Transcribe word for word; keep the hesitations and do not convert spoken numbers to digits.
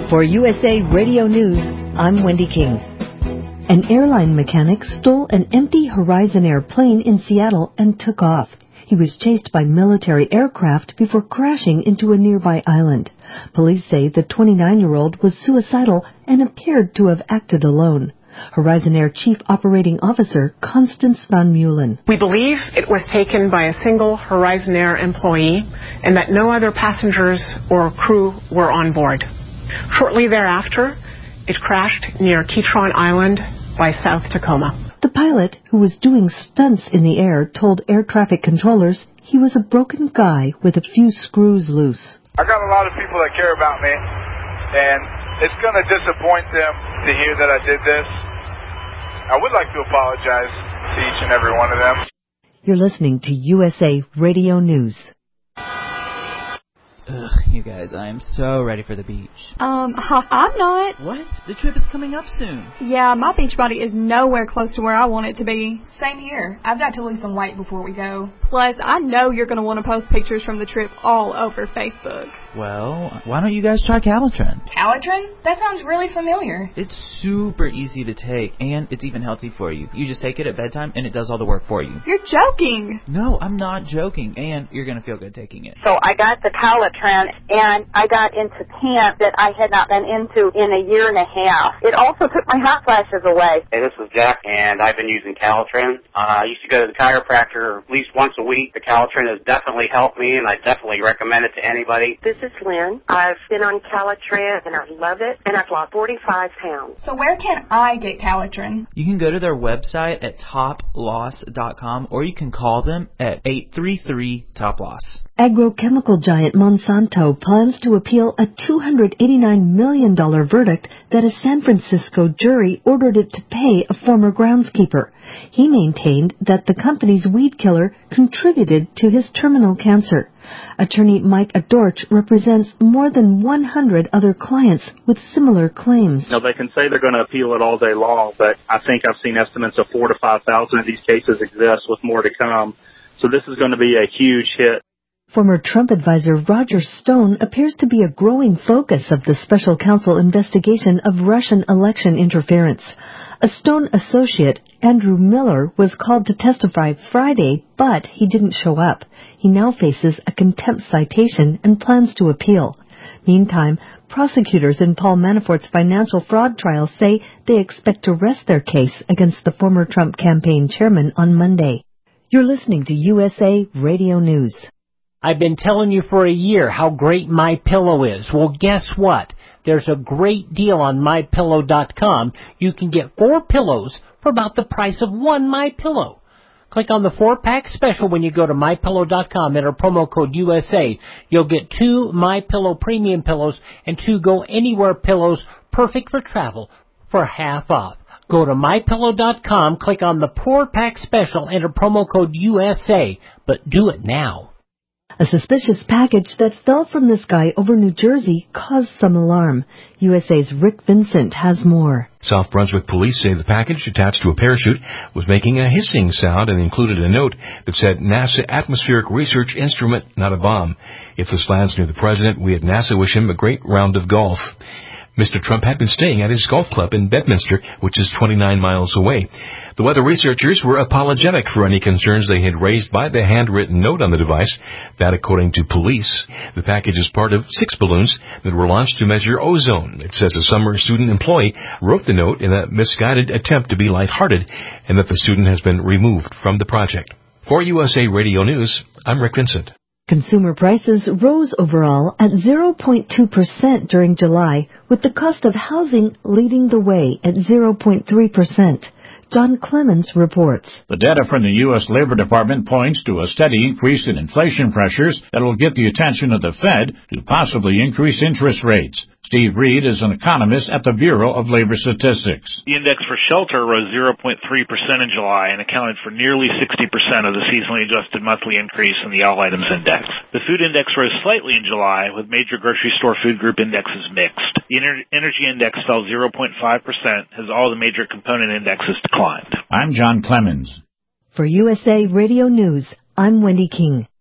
For U S A Radio News, I'm Wendy King. An airline mechanic stole an empty Horizon Air plane in Seattle and took off. He was chased by military aircraft before crashing into a nearby island. Police say the twenty-nine-year-old was suicidal and appeared to have acted alone. Horizon Air Chief Operating Officer Constance Van Meulen. We believe it was taken by a single Horizon Air employee and that no other passengers or crew were on board. Shortly thereafter, it crashed near Ketron Island by South Tacoma. The pilot, who was doing stunts in the air, told air traffic controllers he was a broken guy with a few screws loose. I got a lot of people that care about me, and it's going to disappoint them to hear that I did this. I would like to apologize to each and every one of them. You're listening to U S A Radio News. Ugh, you guys, I am so ready for the beach. Um, I'm not. What? The trip is coming up soon. Yeah, my beach body is nowhere close to where I want it to be. Same here. I've got to lose some weight before we go. Plus, I know you're going to want to post pictures from the trip all over Facebook. Well, why don't you guys try Calitrin? Calitrin? That sounds really familiar. It's super easy to take, and it's even healthy for you. You just take it at bedtime, and it does all the work for you. You're joking. No, I'm not joking, and you're going to feel good taking it. So I got the Calitrin, and I got into camp that I had not been into in a year and a half. It also took my hot flashes away. Hey, this is Jack, and I've been using Calitrin. Uh, I used to go to the chiropractor at least once a week. The Calitrin has definitely helped me, and I definitely recommend it to anybody. This is Lynn. I've been on Calitrin, and I love it, and I've lost forty-five pounds. So where can I get Calitrin? You can go to their website at top loss dot com, or you can call them at eight three three top loss. Agrochemical giant Monsanto plans to appeal a two hundred eighty-nine million dollars verdict that a San Francisco jury ordered it to pay a former groundskeeper. He maintained that the company's weed killer contributed to his terminal cancer. Attorney Mike Adorch represents more than one hundred other clients with similar claims. Now, they can say they're going to appeal it all day long, but I think I've seen estimates of four to five thousand of these cases exist, with more to come. So this is going to be a huge hit. Former Trump advisor Roger Stone appears to be a growing focus of the special counsel investigation of Russian election interference. A Stone associate, Andrew Miller, was called to testify Friday, but he didn't show up. He now faces a contempt citation and plans to appeal. Meantime, prosecutors in Paul Manafort's financial fraud trial say they expect to rest their case against the former Trump campaign chairman on Monday. You're listening to U S A Radio News. I've been telling you for a year how great MyPillow is. Well, guess what? There's a great deal on My Pillow dot com. You can get four pillows for about the price of one MyPillow. Click on the four-pack special when you go to My Pillow dot com. Enter promo code U S A. You'll get two MyPillow premium pillows and two Go Anywhere pillows, perfect for travel, for half off. Go to My Pillow dot com, click on the four-pack special, enter promo code U S A, but do it now. A suspicious package that fell from the sky over New Jersey caused some alarm. U S A's Rick Vincent has more. South Brunswick police say the package attached to a parachute was making a hissing sound and included a note that said NASA Atmospheric Research Instrument, not a bomb. If this lands near the president, we at NASA wish him a great round of golf. Mister Trump had been staying at his golf club in Bedminster, which is twenty-nine miles away. The weather researchers were apologetic for any concerns they had raised by the handwritten note on the device. That, according to police. The package is part of six balloons that were launched to measure ozone. It says a summer student employee wrote the note in a misguided attempt to be lighthearted, and that the student has been removed from the project. For U S A Radio News, I'm Rick Vincent. Consumer prices rose overall at zero point two percent during July, with the cost of housing leading the way at zero point three percent. John Clemens reports. The data from the U S Labor Department points to a steady increase in inflation pressures that will get the attention of the Fed to possibly increase interest rates. Steve Reed is an economist at the Bureau of Labor Statistics. The index for shelter rose zero point three percent in July and accounted for nearly sixty percent of the seasonally adjusted monthly increase in the all items index. The food index rose slightly in July, with major grocery store food group indexes mixed. The ener- energy index fell zero point five percent as all the major component indexes declined. I'm John Clemens. For U S A Radio News, I'm Wendy King.